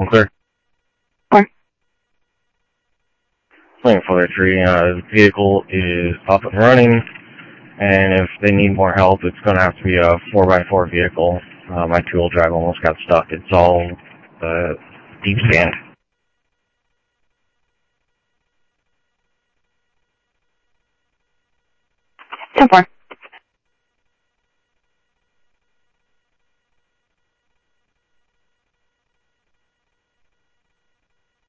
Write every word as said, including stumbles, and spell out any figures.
Clear. Four. Plane four three, uh, the vehicle is up and running, and if they need more help, it's going to have to be a four by four vehicle. Uh, my two-wheel drive almost got stuck. It's all uh, deep sand. ten four.